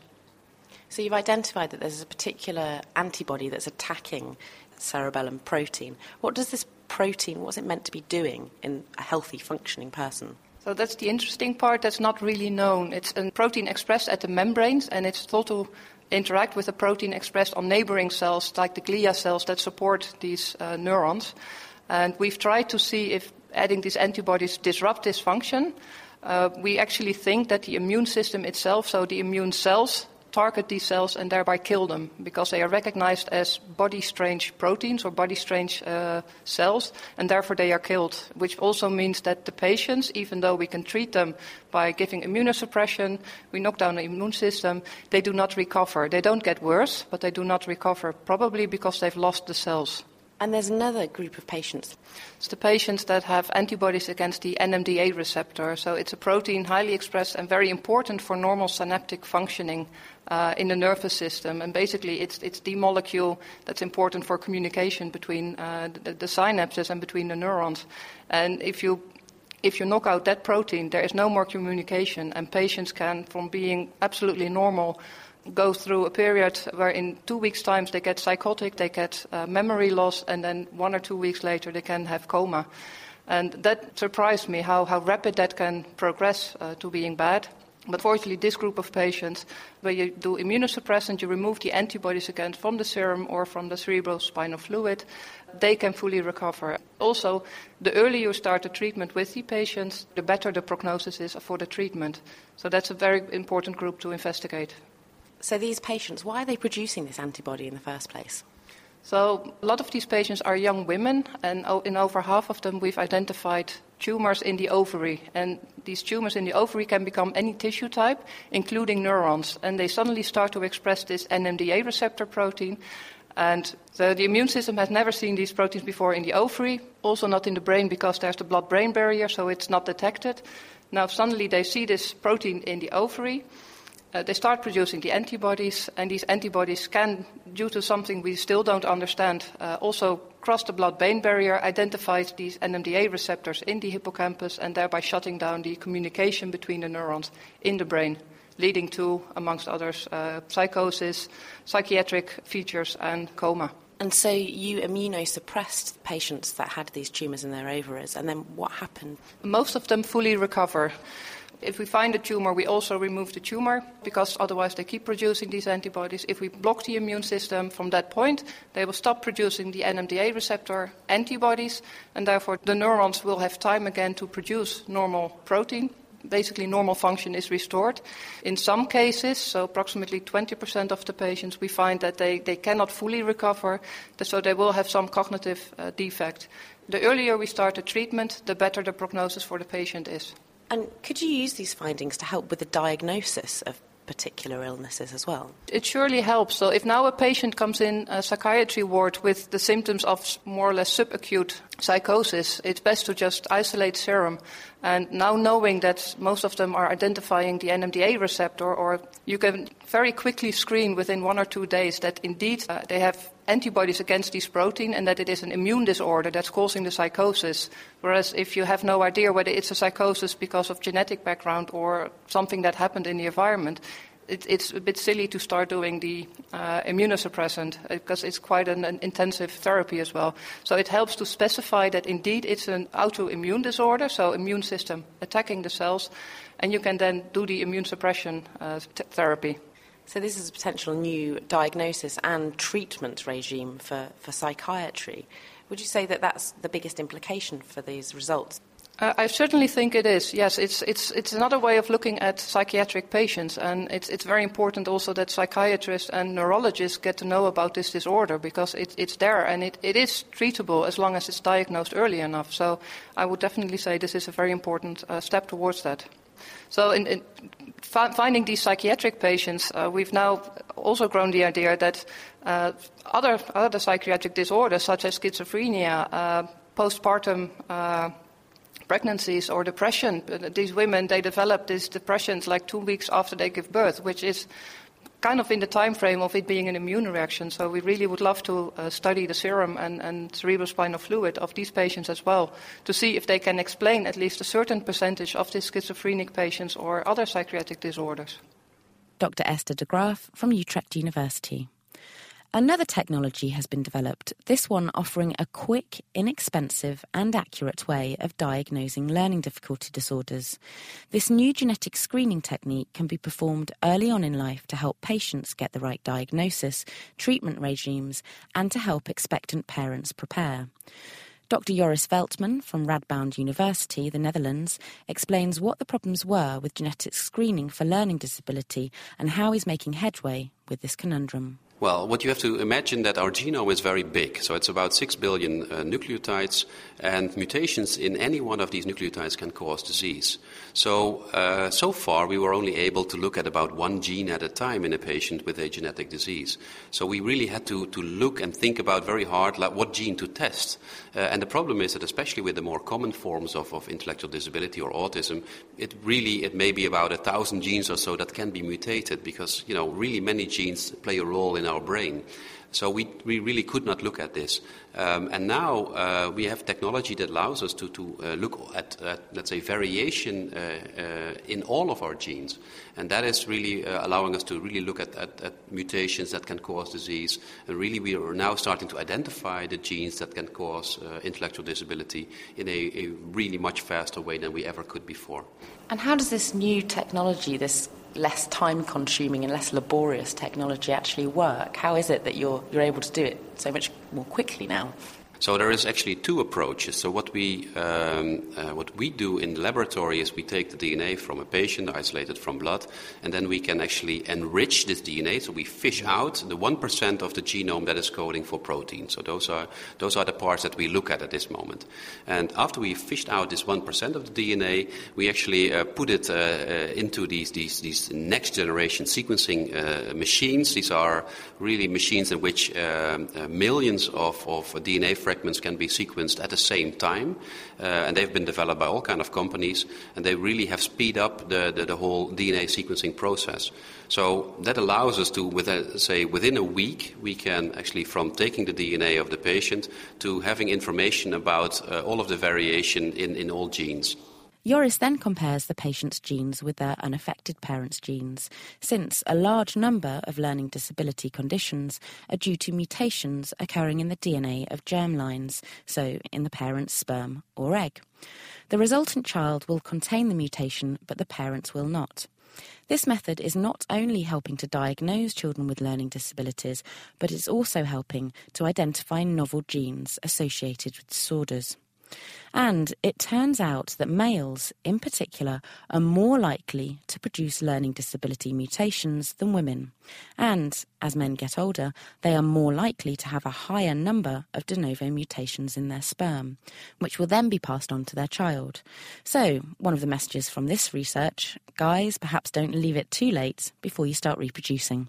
So you've identified that there's a particular antibody that's attacking cerebellum protein. What does this protein, what's it meant to be doing in a healthy, functioning person? So that's the interesting part that's not really known. It's a protein expressed at the membranes, and it's thought to interact with a protein expressed on neighboring cells, like the glia cells that support these uh, neurons. And we've tried to see if adding these antibodies disrupt this function. Uh, we actually think that the immune system itself, so the immune cells, target these cells and thereby kill them because they are recognized as body-strange proteins or body-strange uh, cells, and therefore they are killed, which also means that the patients, even though we can treat them by giving immunosuppression, we knock down the immune system, they do not recover. They don't get worse, but they do not recover, probably because they've lost the cells. And there's another group of patients. It's the patients that have antibodies against the N M D A receptor. So it's a protein highly expressed and very important for normal synaptic functioning uh, in the nervous system. And basically it's, it's the molecule that's important for communication between uh, the, the synapses and between the neurons. And if you If you knock out that protein, there is no more communication, and patients can, from being absolutely normal, go through a period where in two weeks' time they get psychotic, they get uh, memory loss, and then one or two weeks later they can have coma. And that surprised me, how, how rapid that can progress uh, to being bad. But fortunately, this group of patients, where you do immunosuppressant, you remove the antibodies again from the serum or from the cerebrospinal fluid, they can fully recover. Also, the earlier you start the treatment with the patients, the better the prognosis is for the treatment. So that's a very important group to investigate. So these patients, why are they producing this antibody in the first place? So a lot of these patients are young women, and in over half of them we've identified tumors in the ovary. And these tumors in the ovary can become any tissue type, including neurons. And they suddenly start to express this N M D A receptor protein. And the, the immune system has never seen these proteins before in the ovary, also not in the brain because there's the blood-brain barrier, so it's not detected. Now suddenly they see this protein in the ovary. Uh, they start producing the antibodies, and these antibodies can, due to something we still don't understand, uh, also cross the blood-brain barrier, identifies these N M D A receptors in the hippocampus, and thereby shutting down the communication between the neurons in the brain, leading to, amongst others, uh, psychosis, psychiatric features, and coma. And so you immunosuppressed patients that had these tumours in their ovaries, and then what happened? Most of them fully recover. If we find a tumor, we also remove the tumor, because otherwise they keep producing these antibodies. If we block the immune system from that point, they will stop producing the N M D A receptor antibodies, and therefore the neurons will have time again to produce normal protein. Basically, normal function is restored. In some cases, so approximately twenty percent of the patients, we find that they, they cannot fully recover, so they will have some cognitive uh, defect. The earlier we start the treatment, the better the prognosis for the patient is. And could you use these findings to help with the diagnosis of particular illnesses as well? It surely helps. So if now a patient comes in a psychiatry ward with the symptoms of more or less subacute psychosis, it's best to just isolate serum. And now knowing that most of them are identifying the N M D A receptor, or you can very quickly screen within one or two days that indeed uh, they have antibodies against this protein and that it is an immune disorder that's causing the psychosis. Whereas if you have no idea whether it's a psychosis because of genetic background or something that happened in the environment, it, it's a bit silly to start doing the uh, immunosuppressant because it's quite an, an intensive therapy as well. So it helps to specify that indeed it's an autoimmune disorder, so immune system attacking the cells, and you can then do the immune suppression uh, t- therapy. So this is a potential new diagnosis and treatment regime for, for psychiatry. Would you say that that's the biggest implication for these results? Uh, I certainly think it is. Yes, it's it's it's another way of looking at psychiatric patients, and it's it's very important also that psychiatrists and neurologists get to know about this disorder because it, it's there and it, it is treatable as long as it's diagnosed early enough. So I would definitely say this is a very important uh, step towards that. So in, in fi- finding these psychiatric patients, uh, we've now also grown the idea that uh, other other psychiatric disorders such as schizophrenia, uh, postpartum uh, pregnancies or depression, these women, they develop these depressions like two weeks after they give birth, which is kind of in the time frame of it being an immune reaction. So we really would love to uh, study the serum and, and cerebrospinal fluid of these patients as well to see if they can explain at least a certain percentage of these schizophrenic patients or other psychiatric disorders. Doctor Esther de Graaf from Utrecht University. Another technology has been developed, this one offering a quick, inexpensive and accurate way of diagnosing learning difficulty disorders. This new genetic screening technique can be performed early on in life to help patients get the right diagnosis, treatment regimes, and to help expectant parents prepare. Doctor Joris Veltman from Radboud University, the Netherlands, explains what the problems were with genetic screening for learning disability and how he's making headway with this conundrum. Well, what you have to imagine that our genome is very big, so it's about six billion uh, nucleotides, and mutations in any one of these nucleotides can cause disease. So, uh, so far we were only able to look at about one gene at a time in a patient with a genetic disease. So we really had to, to look and think about very hard like, what gene to test. Uh, and the problem is that especially with the more common forms of, of intellectual disability or autism, it really, it may be about a thousand genes or so that can be mutated because, you know, really many genes play a role in our brain. So we, we really could not look at this. Um, and now uh, we have technology that allows us to, to uh, look at, at, let's say, variation uh, uh, in all of our genes. And that is really uh, allowing us to really look at, at, at mutations that can cause disease. And really we are now starting to identify the genes that can cause uh, intellectual disability in a, a really much faster way than we ever could before. And how does this new technology, this less time-consuming and less laborious technology actually work? How is it that you're you're able to do it so much more quickly now? So there is actually two approaches. So what we um, uh, what we do in the laboratory is we take the D N A from a patient, isolated from blood, and then we can actually enrich this D N A. So we fish out the one percent of the genome that is coding for protein. So those are those are the parts that we look at at this moment. And after we fished out this one percent of the D N A, we actually uh, put it uh, uh, into these these these next generation sequencing uh, machines. These are really machines in which um, uh, millions of, of D N A fragments fragments can be sequenced at the same time, uh, and they've been developed by all kind of companies, and they really have speed up the, the, the whole D N A sequencing process. So that allows us to, with a, say, within a week, we can actually, from taking the D N A of the patient to having information about uh, all of the variation in, in all genes. Joris then compares the patient's genes with their unaffected parents' genes, since a large number of learning disability conditions are due to mutations occurring in the D N A of germlines, so in the parent's sperm or egg. The resultant child will contain the mutation, but the parents will not. This method is not only helping to diagnose children with learning disabilities, but it's also helping to identify novel genes associated with disorders. And it turns out that males, in particular, are more likely to produce learning disability mutations than women. And, as men get older, they are more likely to have a higher number of de novo mutations in their sperm, which will then be passed on to their child. So, one of the messages from this research, guys, perhaps don't leave it too late before you start reproducing.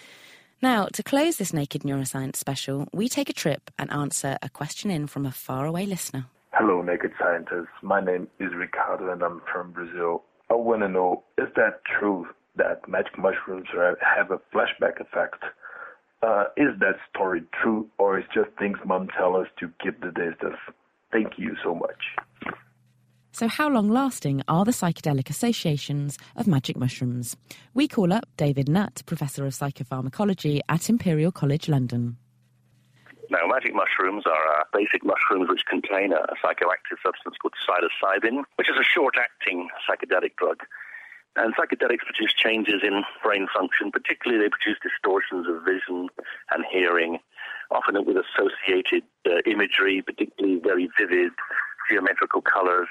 Now, to close this Naked Neuroscience special, we take a trip and answer a question in from a faraway listener. Hello, Naked Scientists. My name is Ricardo and I'm from Brazil. I want to know, is that true that magic mushrooms have a flashback effect? Uh, is that story true, or is just things mom tell us to keep the distance? Thank you so much. So how long-lasting are the psychedelic associations of magic mushrooms? We call up David Nutt, Professor of Psychopharmacology at Imperial College London. Now, magic mushrooms are uh, basic mushrooms which contain a, a psychoactive substance called psilocybin, which is a short-acting psychedelic drug. And psychedelics produce changes in brain function. Particularly, they produce distortions of vision and hearing, often with associated uh, imagery, particularly very vivid geometrical colors.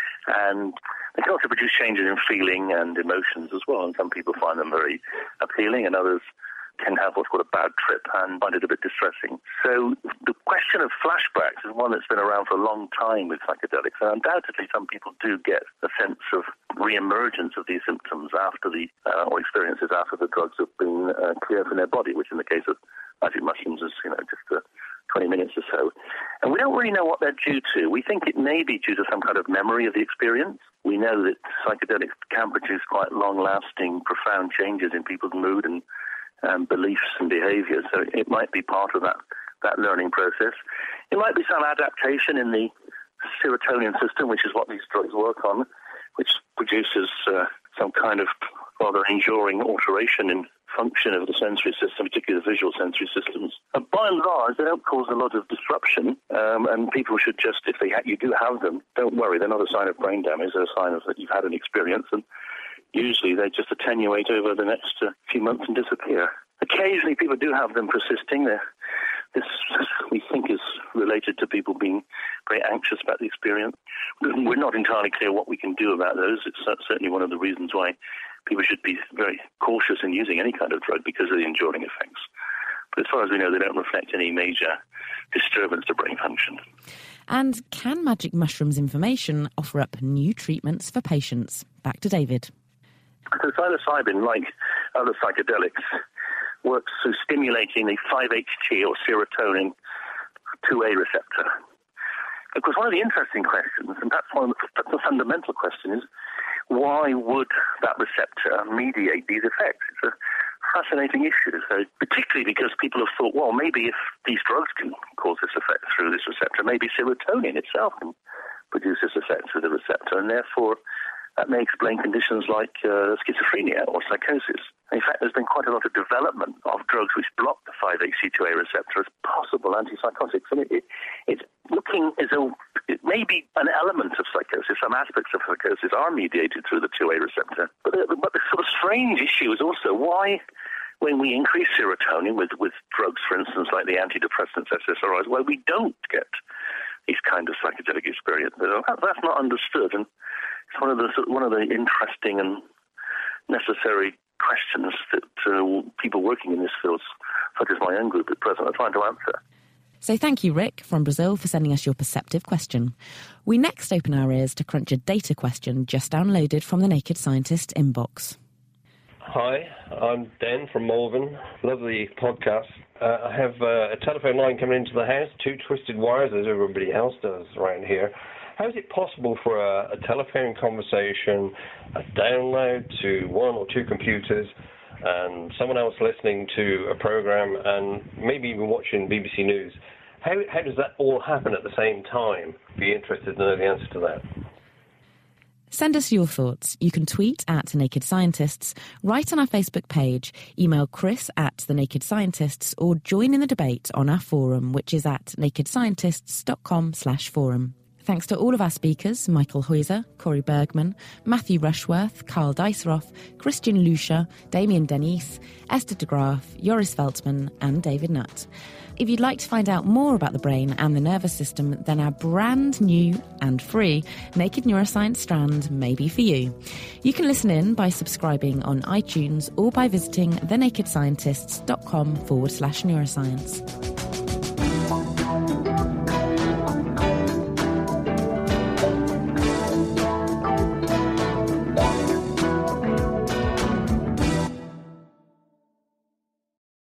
And they can also produce changes in feeling and emotions as well. And some people find them very appealing, and others can have what's called a bad trip and find it a bit distressing. So the question of flashbacks is one that's been around for a long time with psychedelics, and undoubtedly some people do get a sense of re-emergence of these symptoms after the, uh, or experiences after the drugs have been uh, cleared from their body, which in the case of magic mushrooms is, you know, just uh, twenty minutes or so. And we don't really know what they're due to. We think it may be due to some kind of memory of the experience. We know that psychedelics can produce quite long-lasting, profound changes in people's mood and Um, beliefs and behaviours, so it might be part of that, that learning process. It might be some adaptation in the serotonin system, which is what these drugs work on, which produces uh, some kind of rather enduring alteration in function of the sensory system, particularly the visual sensory systems. And by and large, they don't cause a lot of disruption, um, and people should just, if they ha- you do have them, don't worry, they're not a sign of brain damage, they're a sign of that you've had an experience, and usually they just attenuate over the next uh, few months and disappear. Occasionally people do have them persisting. They're, this, we think, is related to people being very anxious about the experience. We're not entirely clear what we can do about those. It's certainly one of the reasons why people should be very cautious in using any kind of drug because of the enduring effects. But as far as we know, they don't reflect any major disturbance to brain function. And can magic mushrooms information offer up new treatments for patients? Back to David. So psilocybin, like other psychedelics, works through stimulating the five H T or serotonin two A receptor. Of course, one of the interesting questions, and perhaps one of the, the fundamental question, is why would that receptor mediate these effects? It's a fascinating issue, so particularly because people have thought, well, maybe if these drugs can cause this effect through this receptor, maybe serotonin itself can produce this effect through the receptor, and therefore that may explain conditions like uh, schizophrenia or psychosis. In fact, there's been quite a lot of development of drugs which block the five H C two A receptor as possible antipsychotics. And it, it, it's looking as though it may be an element of psychosis. Some aspects of psychosis are mediated through the two A receptor. But the, but the sort of strange issue is also why, when we increase serotonin with, with drugs, for instance, like the antidepressants, S S R Is, why we don't get these kind of psychedelic experiences. That's not understood. And it's one of the one of the interesting and necessary questions that uh, people working in this field, such as my own group at present, are trying to answer. So thank you, Rick, from Brazil, for sending us your perceptive question. We next open our ears to crunch a data question just downloaded from the Naked Scientist inbox. Hi, I'm Dan from Malvern. Love the podcast. Uh, I have uh, a telephone line coming into the house, two twisted wires, as everybody else does around here. How is it possible for a, a telephone conversation, a download to one or two computers, and someone else listening to a program and maybe even watching B B C News? How, how does that all happen at the same time? Be interested to know the answer to that. Send us your thoughts. You can tweet at Naked Scientists, write on our Facebook page, email Chris at The Naked Scientists, or join in the debate on our forum, which is at nakedscientists.com slash forum. Thanks to all of our speakers, Michael Heuser, Corey Bergman, Matthew Rushworth, Carl Dijsselhoff, Christian Lucia, Damien Denise, Esther de Graaf, Joris Veltman and David Nutt. If you'd like to find out more about the brain and the nervous system, then our brand new and free Naked Neuroscience strand may be for you. You can listen in by subscribing on iTunes or by visiting thenakedscientists.com forward slash neuroscience.